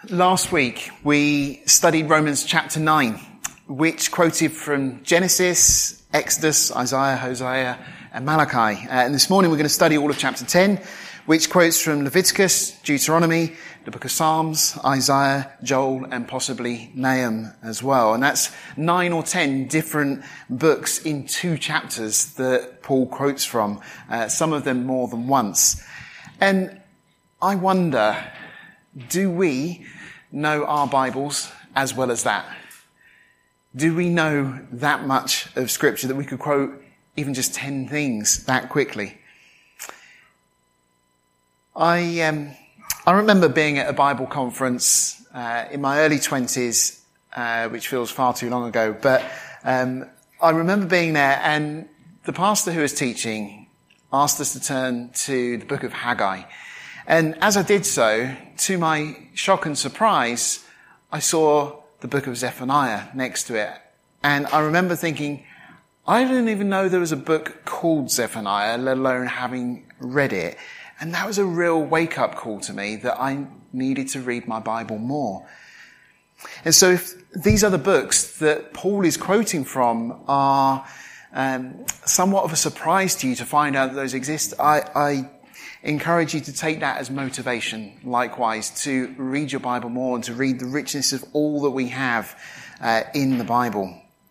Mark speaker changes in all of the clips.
Speaker 1: Last week, we studied Romans chapter 9, which quoted from Genesis, Exodus, Isaiah, Hosea, and Malachi. And this morning, we're going to study all of chapter 10, which quotes from Leviticus, Deuteronomy, the book of Psalms, Isaiah, Joel, and possibly Nahum as well. And that's 9 or 10 different books in 2 chapters that Paul quotes from, some of them more than once. And I wonder, do we know our Bibles as well as that? Do we know that much of Scripture that we could quote even just 10 things that quickly? I remember being at a Bible conference in my early 20s, which feels far too long ago, but I remember being there, and the pastor who was teaching asked us to turn to the book of Haggai. And as I did so, to my shock and surprise, I saw the book of Zephaniah next to it. And I remember thinking, I didn't even know there was a book called Zephaniah, let alone having read it. And that was a real wake-up call to me that I needed to read my Bible more. And so if these other books that Paul is quoting from are somewhat of a surprise to you to find out that those exist, I encourage you to take that as motivation, likewise, to read your Bible more and to read the richness of all that we have in the Bible.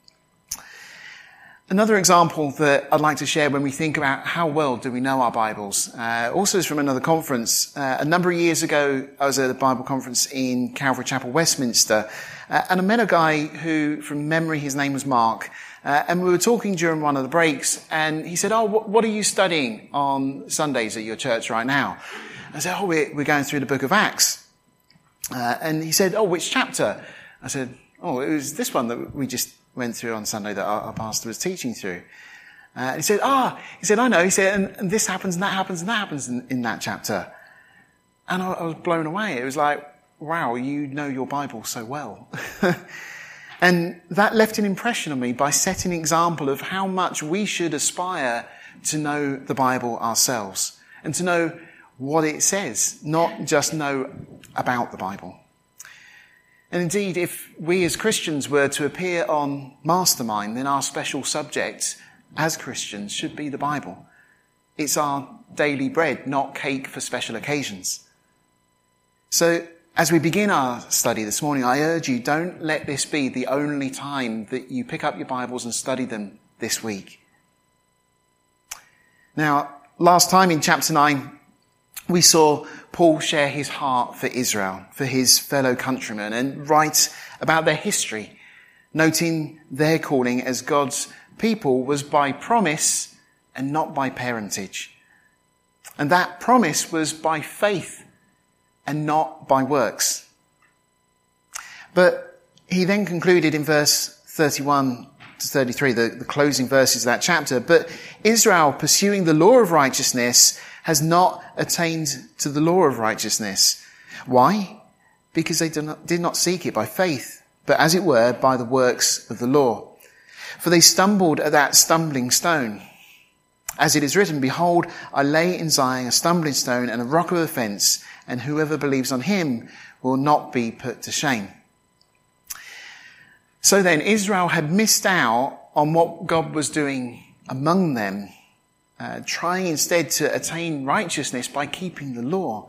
Speaker 1: Another example that I'd like to share when we think about how well do we know our Bibles, also is from another conference. A number of years ago, I was at a Bible conference in Calvary Chapel, Westminster, and I met a guy who, from memory, his name was Mark, and we were talking during one of the breaks, and he said, what are you studying on Sundays at your church right now? I said, we're going through the book of Acts. And he said, which chapter? I said, it was this one that we just went through on Sunday that our pastor was teaching through. He said, I know. He said, and this happens, and that happens, and that happens in that chapter. And I was blown away. It was like, wow, you know your Bible so well. And that left an impression on me by setting an example of how much we should aspire to know the Bible ourselves and to know what it says, not just know about the Bible. And indeed, if we as Christians were to appear on Mastermind, then our special subject as Christians should be the Bible. It's our daily bread, not cake for special occasions. So, as we begin our study this morning, I urge you, don't let this be the only time that you pick up your Bibles and study them this week. Now, last time in chapter 9, we saw Paul share his heart for Israel, for his fellow countrymen, and write about their history, noting their calling as God's people was by promise and not by parentage. And that promise was by faith and not by works. But he then concluded in verse 31 to 33, the closing verses of that chapter, but Israel, pursuing the law of righteousness, has not attained to the law of righteousness. Why? Because they did not seek it by faith, but as it were, by the works of the law. For they stumbled at that stumbling stone. As it is written, behold, I lay in Zion a stumbling stone and a rock of offense, and whoever believes on him will not be put to shame. So then, Israel had missed out on what God was doing among them, trying instead to attain righteousness by keeping the law.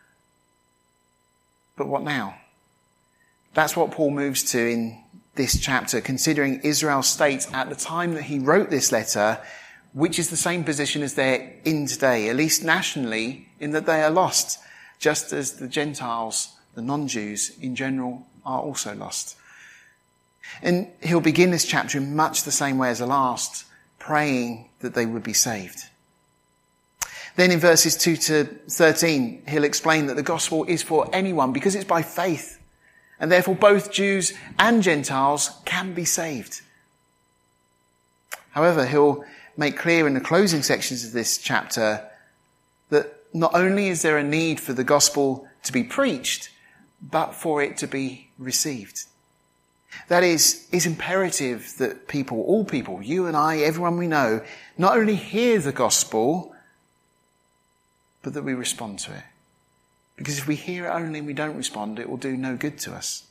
Speaker 1: But what now? That's what Paul moves to in this chapter, considering Israel's state at the time that he wrote this letter, which is the same position as they're in today, at least nationally, in that they are lost, just as the Gentiles, the non-Jews in general, are also lost. And he'll begin this chapter in much the same way as the last, praying that they would be saved. Then in verses 2 to 13, he'll explain that the gospel is for anyone because it's by faith, and therefore both Jews and Gentiles can be saved. However, he'll make clear in the closing sections of this chapter that not only is there a need for the gospel to be preached, but for it to be received. That is, it's imperative that people, all people, you and I, everyone we know, not only hear the gospel, but that we respond to it. Because if we hear it only and we don't respond, it will do no good to us.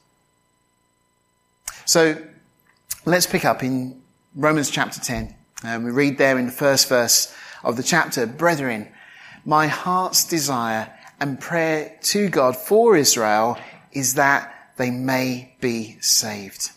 Speaker 1: So let's pick up in Romans chapter 10. We read there in the first verse of the chapter, "Brethren, my heart's desire and prayer to God for Israel is that they may be saved."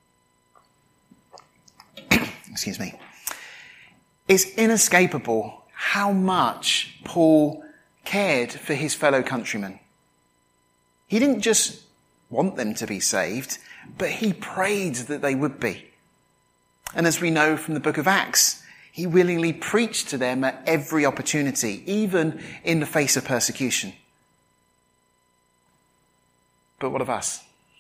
Speaker 1: Excuse me. It's inescapable how much Paul cared for his fellow countrymen. He didn't just want them to be saved, but he prayed that they would be. And as we know from the book of Acts, he willingly preached to them at every opportunity, even in the face of persecution. But what of us?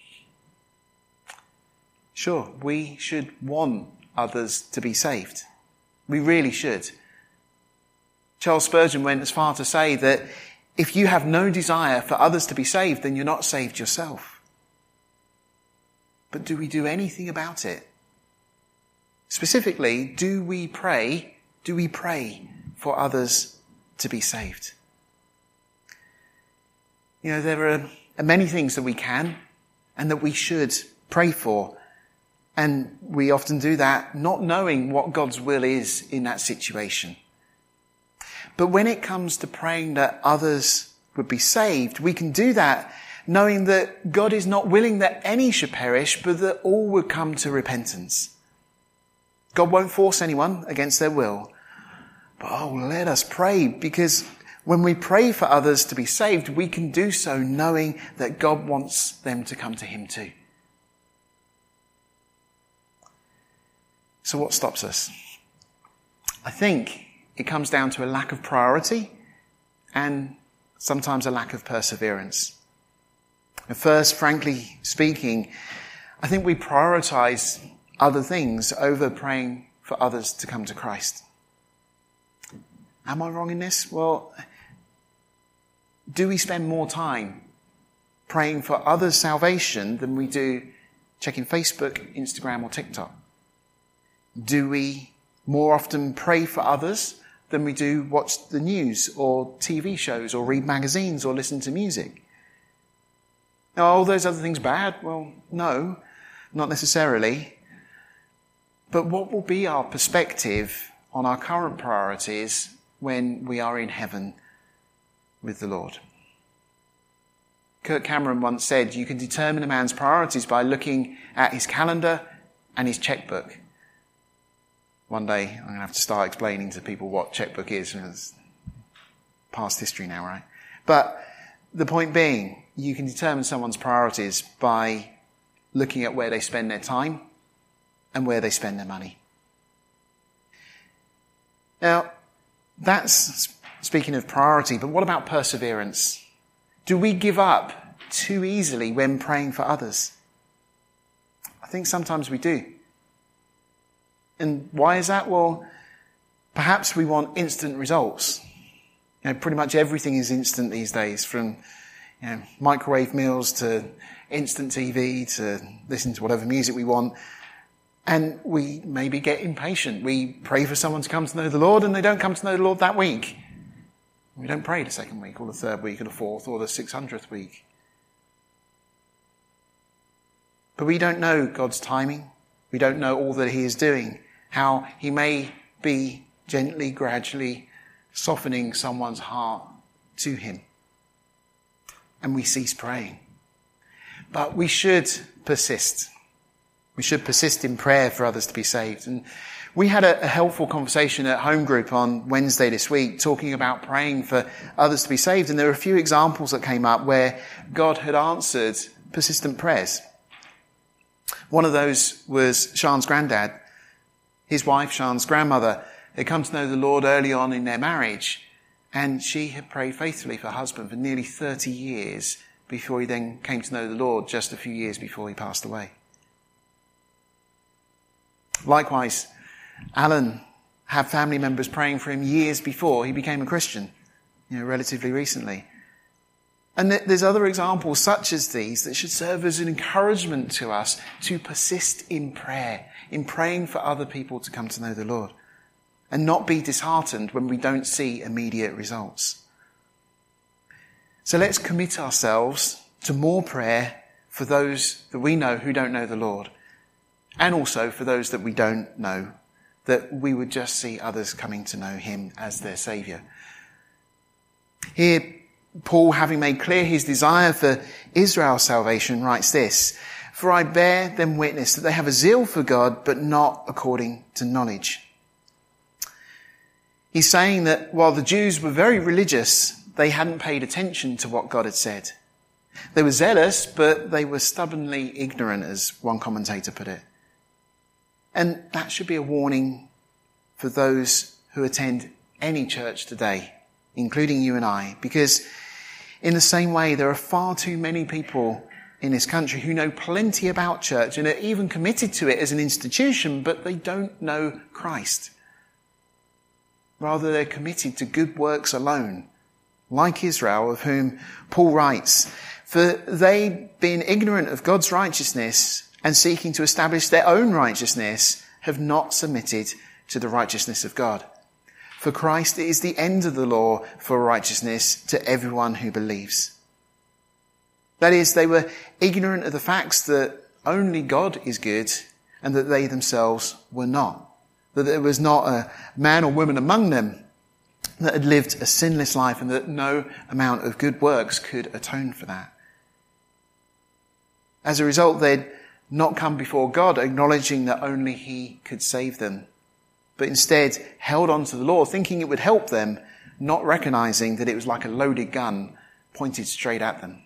Speaker 1: Sure, we should want others to be saved. We really should. Charles Spurgeon went as far to say that if you have no desire for others to be saved, then you're not saved yourself. But do we do anything about it? Specifically, do we pray for others to be saved? You know, there are many things that we can and that we should pray for. And we often do that not knowing what God's will is in that situation. But when it comes to praying that others would be saved, we can do that knowing that God is not willing that any should perish, but that all would come to repentance. God won't force anyone against their will. But let us pray, because when we pray for others to be saved, we can do so knowing that God wants them to come to him too. So what stops us? I think it comes down to a lack of priority and sometimes a lack of perseverance. At first, frankly speaking, I think we prioritize other things over praying for others to come to Christ. Am I wrong in this? Well, do we spend more time praying for others' salvation than we do checking Facebook, Instagram, or TikTok? Do we more often pray for others than we do watch the news or TV shows or read magazines or listen to music? Now, are all those other things bad? Well, no, not necessarily. But what will be our perspective on our current priorities when we are in heaven with the Lord? Kirk Cameron once said, you can determine a man's priorities by looking at his calendar and his checkbook. One day, I'm going to have to start explaining to people what checkbook is. It's past history now, right? But the point being, you can determine someone's priorities by looking at where they spend their time and where they spend their money. Now, that's speaking of priority, but what about perseverance? Do we give up too easily when praying for others? I think sometimes we do. And why is that? Well, perhaps we want instant results. You know, pretty much everything is instant these days, from microwave meals to instant TV to listen to whatever music we want. And we maybe get impatient. We pray for someone to come to know the Lord and they don't come to know the Lord that week. We don't pray the second week or the third week or the fourth or the 600th week. But we don't know God's timing. We don't know all that he is doing, how he may be gently, gradually softening someone's heart to him. And we cease praying. But we should persist. We should persist in prayer for others to be saved. And we had a helpful conversation at home group on Wednesday this week talking about praying for others to be saved. And there were a few examples that came up where God had answered persistent prayers. One of those was Sean's granddad. His wife, Sean's grandmother, had come to know the Lord early on in their marriage, and she had prayed faithfully for her husband for nearly 30 years before he then came to know the Lord just a few years before he passed away. Likewise, Alan had family members praying for him years before he became a Christian, relatively recently. And there's other examples such as these that should serve as an encouragement to us to persist in prayer, in praying for other people to come to know the Lord, and not be disheartened when we don't see immediate results. So let's commit ourselves to more prayer for those that we know who don't know the Lord, and also for those that we don't know, that we would just see others coming to know him as their Saviour. Here, Paul, having made clear his desire for Israel's salvation, writes this: "For I bear them witness that they have a zeal for God, but not according to knowledge." He's saying that while the Jews were very religious, they hadn't paid attention to what God had said. They were zealous, but they were stubbornly ignorant, as one commentator put it. And that should be a warning for those who attend any church today, including you and I, because in the same way, there are far too many people in this country who know plenty about church and are even committed to it as an institution, but they don't know Christ. Rather, they're committed to good works alone, like Israel, of whom Paul writes, "For they, being ignorant of God's righteousness and seeking to establish their own righteousness, have not submitted to the righteousness of God. For Christ is the end of the law for righteousness to everyone who believes." That is, they were ignorant of the facts that only God is good and that they themselves were not. That there was not a man or woman among them that had lived a sinless life and that no amount of good works could atone for that. As a result, they'd not come before God acknowledging that only he could save them, but instead held on to the law, thinking it would help them, not recognizing that it was like a loaded gun pointed straight at them.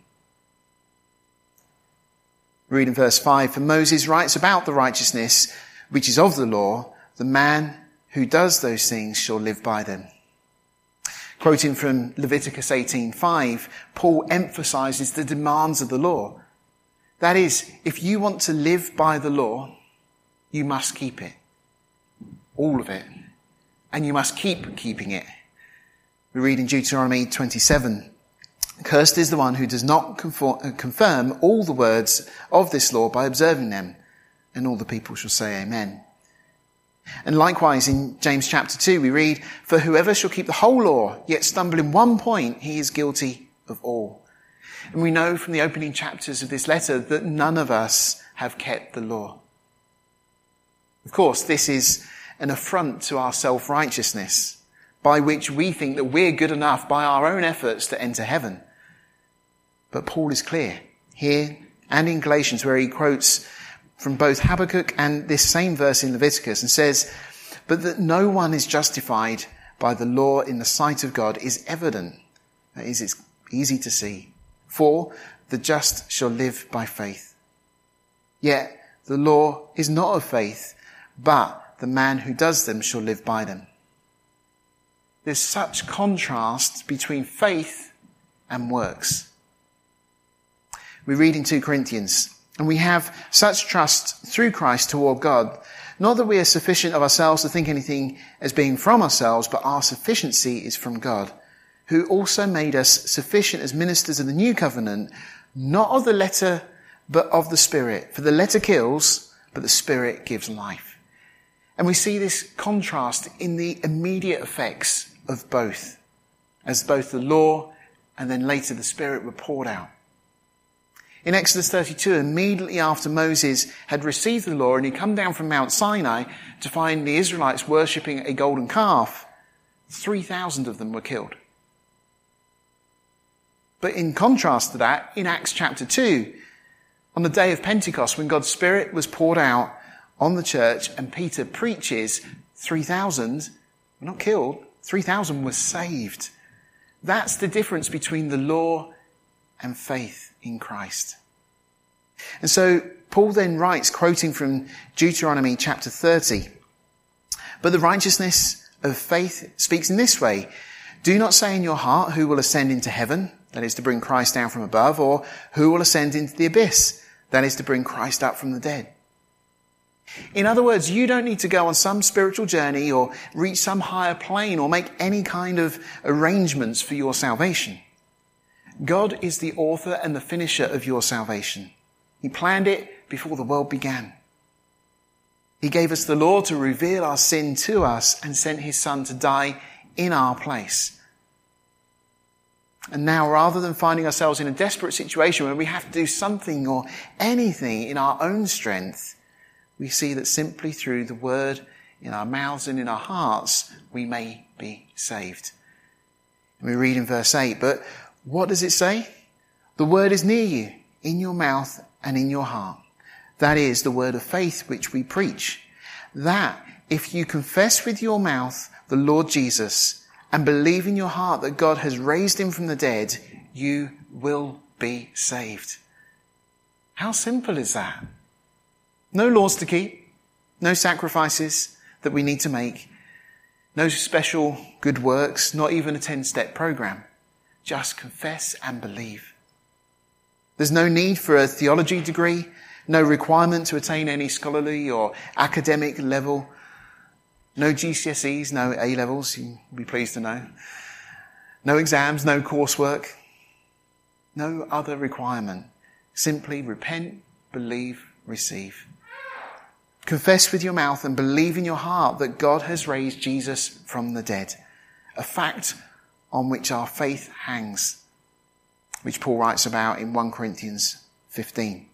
Speaker 1: Read in verse 5, "For Moses writes about the righteousness which is of the law, the man who does those things shall live by them." Quoting from Leviticus 18:5, Paul emphasizes the demands of the law. That is, if you want to live by the law, you must keep it. All of it. And you must keep keeping it. We read in Deuteronomy 27, "Cursed is the one who does not confirm all the words of this law by observing them." And all the people shall say amen. And likewise in James chapter 2 we read, "For whoever shall keep the whole law, yet stumble in one point, he is guilty of all." And we know from the opening chapters of this letter that none of us have kept the law. Of course, this is an affront to our self-righteousness, by which we think that we're good enough by our own efforts to enter heaven. But Paul is clear here and in Galatians, where he quotes from both Habakkuk and this same verse in Leviticus, and says, "But that no one is justified by the law in the sight of God is evident." That is, it's easy to see. "For the just shall live by faith. Yet the law is not of faith, but the man who does them shall live by them." There's such contrast between faith and works. We read in 2 Corinthians, "And we have such trust through Christ toward God, not that we are sufficient of ourselves to think anything as being from ourselves, but our sufficiency is from God, who also made us sufficient as ministers of the new covenant, not of the letter, but of the Spirit. For the letter kills, but the Spirit gives life." And we see this contrast in the immediate effects of both, as both the law and then later the Spirit were poured out. In Exodus 32, immediately after Moses had received the law and he'd come down from Mount Sinai to find the Israelites worshipping a golden calf, 3,000 of them were killed. But in contrast to that, in Acts chapter 2, on the day of Pentecost, when God's Spirit was poured out on the church and Peter preaches, 3,000 were not killed, 3,000 were saved. That's the difference between the law and faith in Christ. And so Paul then writes, quoting from Deuteronomy chapter 30, "But the righteousness of faith speaks in this way, do not say in your heart, who will ascend into heaven, that is to bring Christ down from above, or who will ascend into the abyss, that is to bring Christ up from the dead." In other words, you don't need to go on some spiritual journey or reach some higher plane or make any kind of arrangements for your salvation. God is the author and the finisher of your salvation. He planned it before the world began. He gave us the law to reveal our sin to us and sent his Son to die in our place. And now, rather than finding ourselves in a desperate situation where we have to do something or anything in our own strength, we see that simply through the word in our mouths and in our hearts, we may be saved. And we read in verse 8, but what does it say? The word is near you, in your mouth and in your heart. That is the word of faith which we preach. That if you confess with your mouth the Lord Jesus and believe in your heart that God has raised him from the dead, you will be saved. How simple is that? No laws to keep, no sacrifices that we need to make, no special good works, not even a 10-step program. Just confess and believe. There's no need for a theology degree, no requirement to attain any scholarly or academic level, no GCSEs, no A-levels, you'll be pleased to know. No exams, no coursework, no other requirement. Simply repent, believe, receive. Confess with your mouth and believe in your heart that God has raised Jesus from the dead, a fact on which our faith hangs, which Paul writes about in 1 Corinthians 15.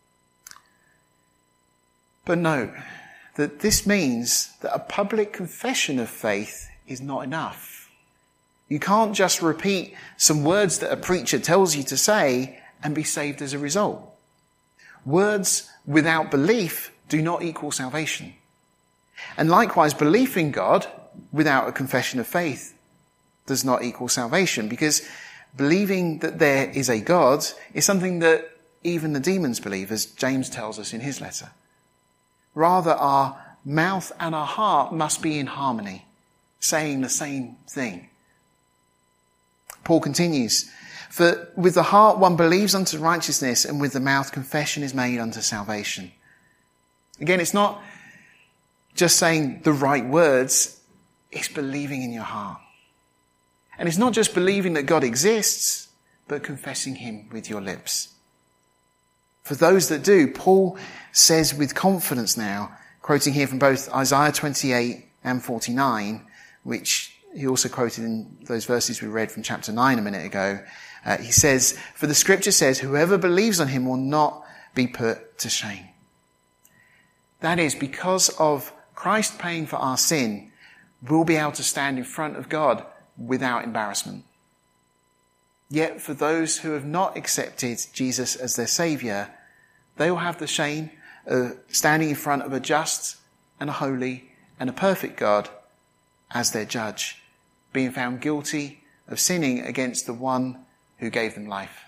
Speaker 1: But note that this means that a public confession of faith is not enough. You can't just repeat some words that a preacher tells you to say and be saved as a result. Words without belief do not equal salvation. And likewise, belief in God without a confession of faith does not equal salvation, because believing that there is a God is something that even the demons believe, as James tells us in his letter. Rather, our mouth and our heart must be in harmony, saying the same thing. Paul continues, for with the heart one believes unto righteousness, and with the mouth confession is made unto salvation. Again, it's not just saying the right words, it's believing in your heart. And it's not just believing that God exists, but confessing him with your lips. For those that do, Paul says with confidence now, quoting here from both Isaiah 28 and 49, which he also quoted in those verses we read from chapter 9 a minute ago, he says, for the scripture says, whoever believes on him will not be put to shame. That is, because of Christ paying for our sin, we'll be able to stand in front of God without embarrassment. Yet for those who have not accepted Jesus as their Saviour, they will have the shame of standing in front of a just and a holy and a perfect God as their judge, being found guilty of sinning against the one who gave them life.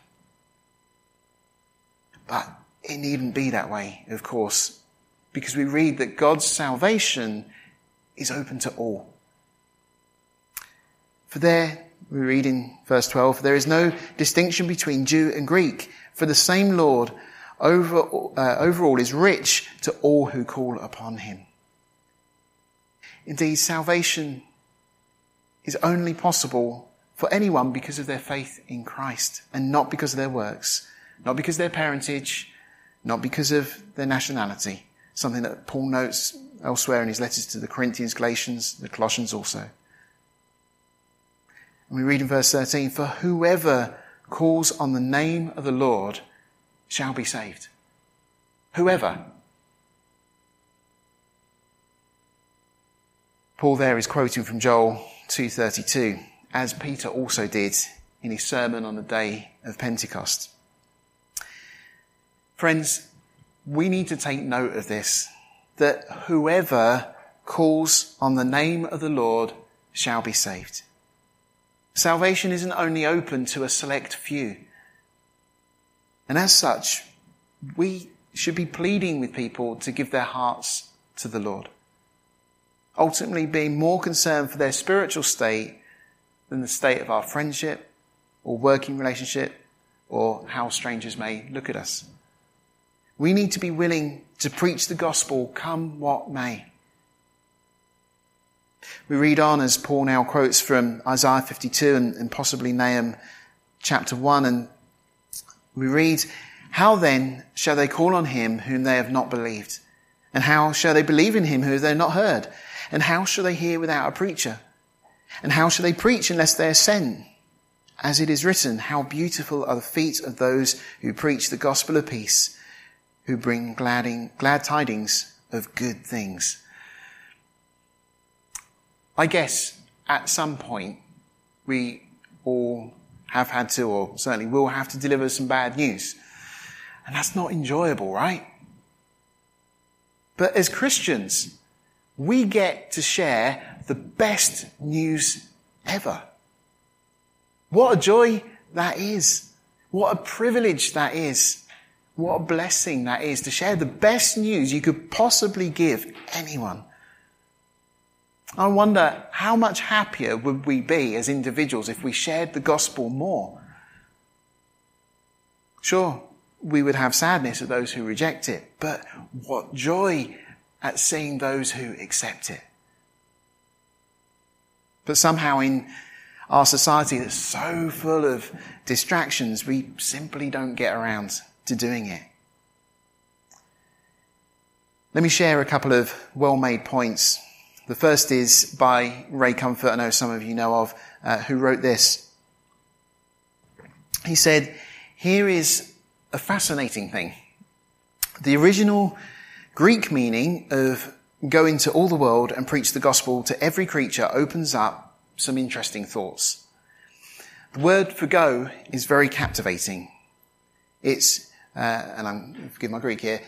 Speaker 1: But it needn't be that way, of course, because we read that God's salvation is open to all. For there, we read in verse 12, there is no distinction between Jew and Greek, for the same Lord over all is rich to all who call upon him. Indeed, salvation is only possible for anyone because of their faith in Christ, and not because of their works, not because of their parentage, not because of their nationality, something that Paul notes elsewhere in his letters to the Corinthians, Galatians, the Colossians also. And we read in verse 13, for whoever calls on the name of the Lord shall be saved. Whoever. Paul there is quoting from Joel 2:32, as Peter also did in his sermon on the day of Pentecost. Friends, we need to take note of this, that whoever calls on the name of the Lord shall be saved. Salvation isn't only open to a select few. And as such, we should be pleading with people to give their hearts to the Lord, ultimately being more concerned for their spiritual state than the state of our friendship or working relationship or how strangers may look at us. We need to be willing to preach the gospel come what may. We read on as Paul now quotes from Isaiah 52 and possibly Nahum chapter 1, and we read, how then shall they call on him whom they have not believed? And how shall they believe in him who they have not heard? And how shall they hear without a preacher? And how shall they preach unless they are sent? As it is written, how beautiful are the feet of those who preach the gospel of peace, who bring glad tidings of good things. I guess at some point we all have had to, or certainly will have to, deliver some bad news. And that's not enjoyable, right? But as Christians, we get to share the best news ever. What a joy that is. What a privilege that is. What a blessing that is to share the best news you could possibly give anyone. I wonder how much happier would we be as individuals if we shared the gospel more? Sure, we would have sadness at those who reject it, but what joy at seeing those who accept it. But somehow in our society that's so full of distractions, we simply don't get around to doing it. Let me share a couple of well-made points. The first is by Ray Comfort, I know some of you know of, who wrote this. He said, here is a fascinating thing. The original Greek meaning of go into all the world and preach the gospel to every creature opens up some interesting thoughts. The word for go is very captivating. It's, and I'm, forgive my Greek here,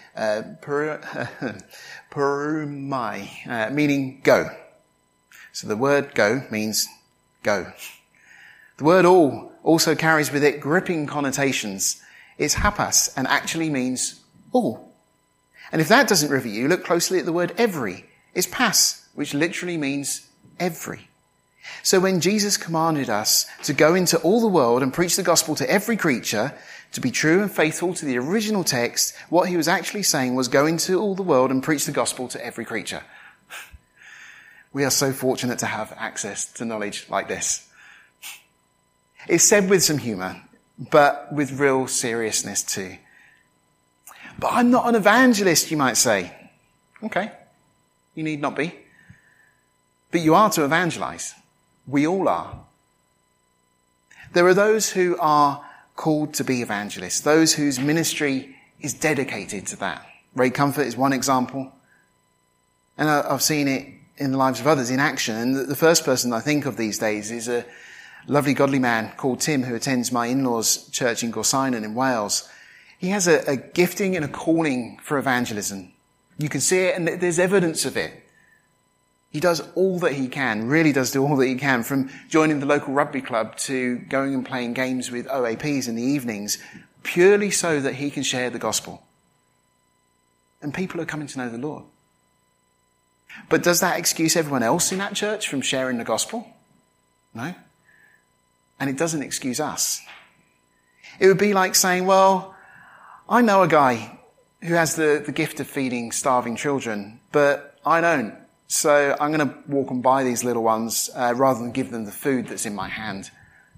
Speaker 1: perumai, meaning go. So the word go means go. The word all also carries with it gripping connotations. It's hapas and actually means all. And if that doesn't rivet you, look closely at the word every. It's pas, which literally means every. So when Jesus commanded us to go into all the world and preach the gospel to every creature, to be true and faithful to the original text, what he was actually saying was go into all the world and preach the gospel to every creature. We are so fortunate to have access to knowledge like this. It's said with some humour, but with real seriousness too. But I'm not an evangelist, you might say. Okay, you need not be. But you are to evangelise. We all are. There are those who are called to be evangelists, those whose ministry is dedicated to that. Ray Comfort is one example. And I've seen it in the lives of others in action. And the first person I think of these days is a lovely godly man called Tim who attends my in-laws' church in Gorsinon in Wales. He has a gifting and a calling for evangelism. You can see it and there's evidence of it. He does all that he can, really does do all that he can, from joining the local rugby club to going and playing games with OAPs in the evenings, purely so that he can share the gospel. And people are coming to know the Lord. But does that excuse everyone else in that church from sharing the gospel? No. And it doesn't excuse us. It would be like saying, well, I know a guy who has the gift of feeding starving children, but I don't. So I'm going to walk and buy these little ones rather than give them the food that's in my hand.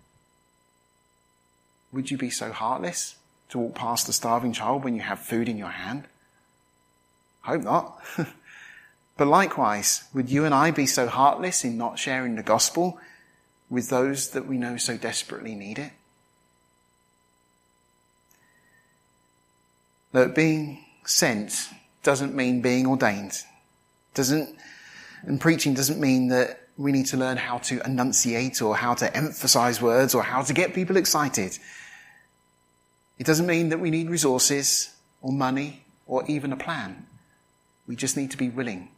Speaker 1: Would you be so heartless to walk past a starving child when you have food in your hand? Hope not. But likewise, would you and I be so heartless in not sharing the gospel with those that we know so desperately need it? Look, being sent doesn't mean being ordained. And preaching doesn't mean that we need to learn how to enunciate or how to emphasize words or how to get people excited. It doesn't mean that we need resources or money or even a plan. We just need to be willing.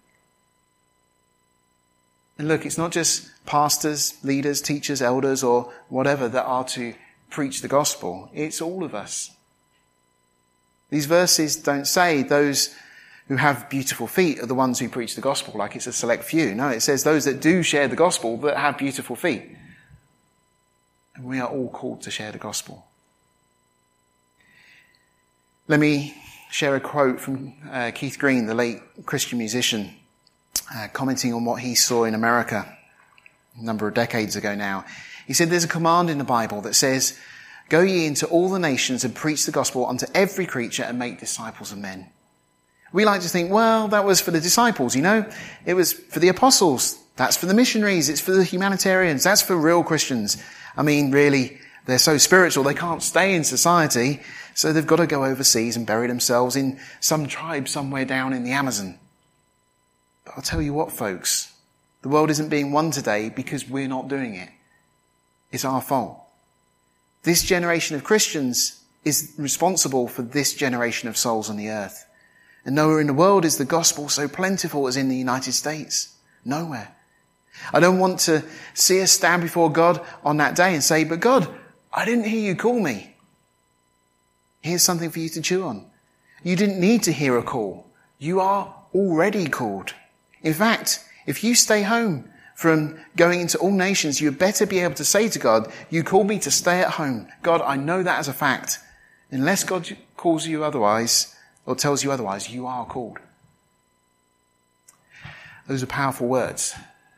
Speaker 1: And look, it's not just pastors, leaders, teachers, elders, or whatever that are to preach the gospel. It's all of us. These verses don't say those who have beautiful feet are the ones who preach the gospel like it's a select few. No, it says those that do share the gospel that have beautiful feet. And we are all called to share the gospel. Let me share a quote from Keith Green, the late Christian musician, commenting on what he saw in America a number of decades ago now. He said, there's a command in the Bible that says, go ye into all the nations and preach the gospel unto every creature and make disciples of men. We like to think, well, that was for the disciples, you know. It was for the apostles. That's for the missionaries. It's for the humanitarians. That's for real Christians. I mean, really, they're so spiritual they can't stay in society, so they've got to go overseas and bury themselves in some tribe somewhere down in the Amazon. But I'll tell you what, folks, the world isn't being won today because we're not doing it. It's our fault. This generation of Christians is responsible for this generation of souls on the earth. And nowhere in the world is the gospel so plentiful as in the United States. Nowhere. I don't want to see us stand before God on that day and say, but God, I didn't hear you call me. Here's something for you to chew on. You didn't need to hear a call. You are already called. In fact, if you stay home from going into all nations, you better be able to say to God, you called me to stay at home. God, I know that as a fact. Unless God calls you otherwise or tells you otherwise, you are called. Those are powerful words.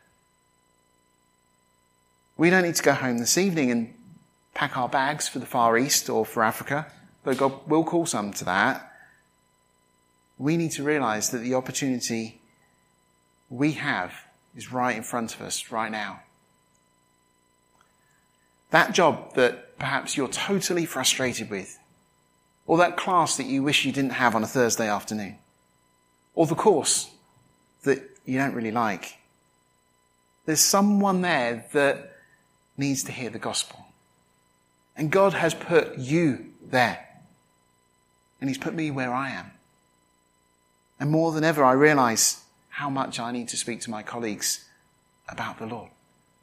Speaker 1: We don't need to go home this evening and pack our bags for the Far East or for Africa, though God will call some to that. We need to realize that the opportunity we have is right in front of us right now. That job that perhaps you're totally frustrated with, or that class that you wish you didn't have on a Thursday afternoon, or the course that you don't really like. There's someone there that needs to hear the gospel. And God has put you there. And He's put me where I am. And more than ever, I realize how much I need to speak to my colleagues about the Lord.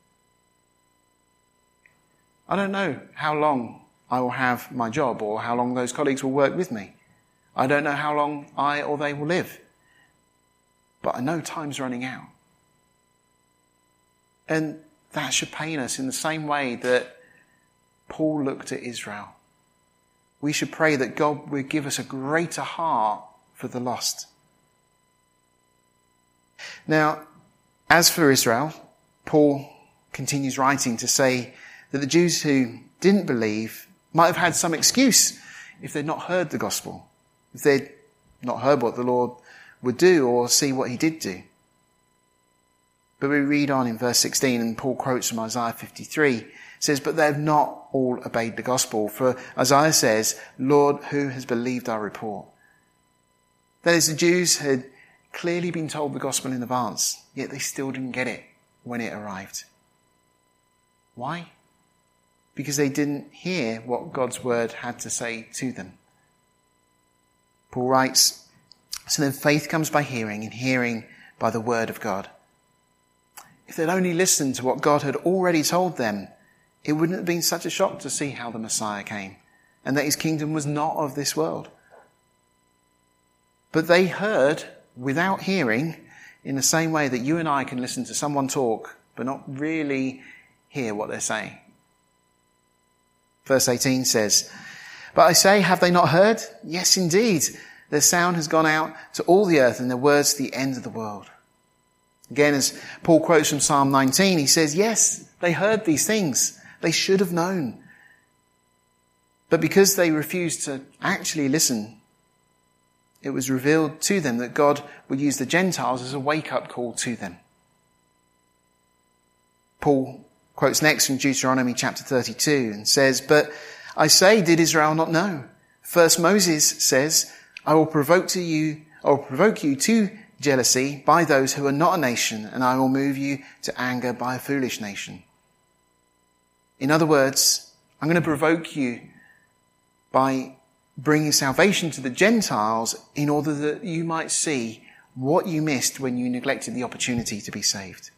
Speaker 1: I don't know how long I will have my job or how long those colleagues will work with me. I don't know how long I or they will live. But I know time's running out. And that should pain us in the same way that Paul looked at Israel. We should pray that God will give us a greater heart for the lost. Now, as for Israel, Paul continues writing to say that the Jews who didn't believe might have had some excuse if they'd not heard the gospel, if they'd not heard what the Lord would do or see what He did do. But we read on in verse 16, and Paul quotes from Isaiah 53, says, but they have not all obeyed the gospel. For Isaiah says, Lord, who has believed our report? That is, the Jews had clearly been told the gospel in advance, yet they still didn't get it when it arrived. Why? Because they didn't hear what God's word had to say to them. Paul writes, so then faith comes by hearing, and hearing by the word of God. If they'd only listened to what God had already told them, it wouldn't have been such a shock to see how the Messiah came, and that His kingdom was not of this world. But they heard without hearing, in the same way that you and I can listen to someone talk, but not really hear what they're saying. Verse 18 says, but I say, have they not heard? Yes, indeed. Their sound has gone out to all the earth, and their words to the end of the world. Again, as Paul quotes from Psalm 19, he says, yes, they heard these things. They should have known. But because they refused to actually listen, it was revealed to them that God would use the Gentiles as a wake-up call to them. Paul quotes next from Deuteronomy chapter 32 and says, but I say, did Israel not know? First Moses says, I will provoke you to jealousy by those who are not a nation, and I will move you to anger by a foolish nation. In other words, I'm going to provoke you by bringing salvation to the Gentiles in order that you might see what you missed when you neglected the opportunity to be saved.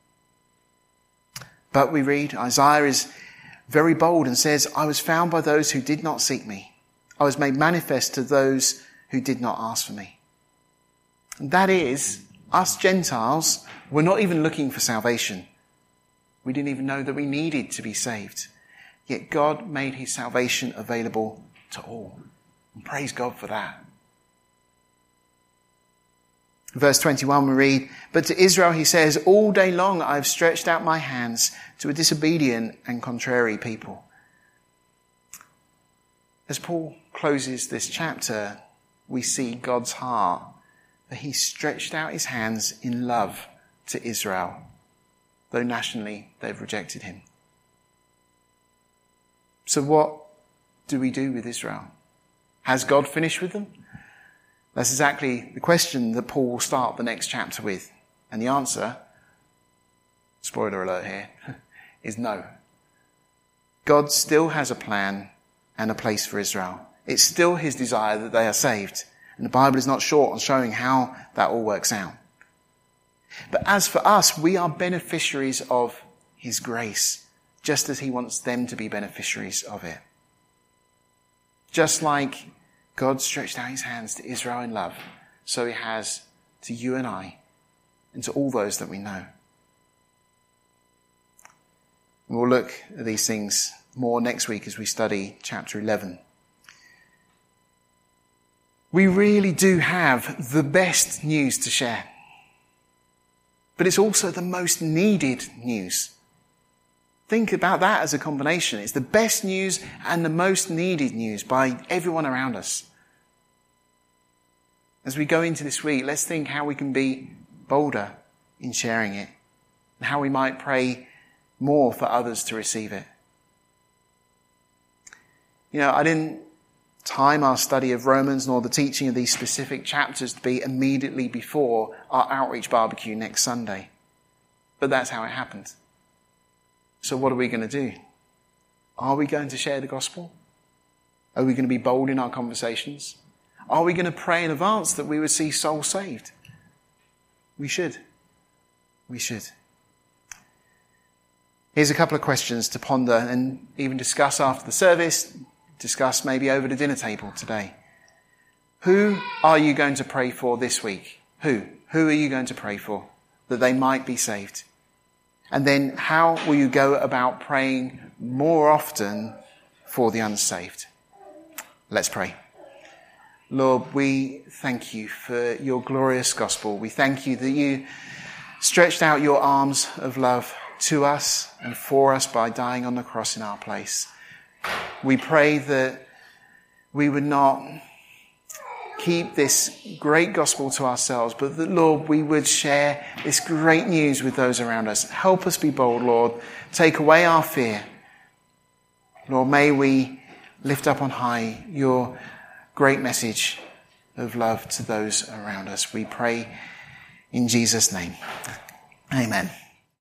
Speaker 1: But we read, Isaiah is very bold and says, I was found by those who did not seek me. I was made manifest to those who did not ask for me. And that is, us Gentiles were not even looking for salvation. We didn't even know that we needed to be saved. Yet God made His salvation available to all. And praise God for that. Verse 21 we read, but to Israel He says, all day long I have stretched out my hands to a disobedient and contrary people. As Paul closes this chapter, we see God's heart, that He stretched out His hands in love to Israel, though nationally they've rejected Him. So what do we do with Israel? Has God finished with them? That's exactly the question that Paul will start the next chapter with. And the answer, spoiler alert here, is no. God still has a plan and a place for Israel. It's still his desire that they are saved. And the Bible is not short on showing how that all works out. But as for us, we are beneficiaries of his grace, just as he wants them to be beneficiaries of it. Just like God stretched out his hands to Israel in love, so he has to you and I, and to all those that we know. We'll look at these things more next week as we study chapter 11. We really do have the best news to share. But it's also the most needed news. Think about that as a combination. It's the best news and the most needed news by everyone around us. As we go into this week, let's think how we can be bolder in sharing it and how we might pray more for others to receive it. I didn't time our study of Romans nor the teaching of these specific chapters to be immediately before our outreach barbecue next Sunday. But that's how it happened. So what are we going to do? Are we going to share the gospel? Are we going to be bold in our conversations? Are we going to pray in advance that we would see souls saved? We should. We should. Here's a couple of questions to ponder and even discuss after the service, discuss maybe over the dinner table today. Who are you going to pray for this week? Who? Who are you going to pray for that they might be saved? And then how will you go about praying more often for the unsaved? Let's pray. Lord, we thank you for your glorious gospel. We thank you that you stretched out your arms of love to us and for us by dying on the cross in our place. We pray that we would not keep this great gospel to ourselves, but that, Lord, we would share this great news with those around us. Help us be bold, Lord. Take away our fear. Lord, may we lift up on high your great message of love to those around us. We pray in Jesus' name. Amen.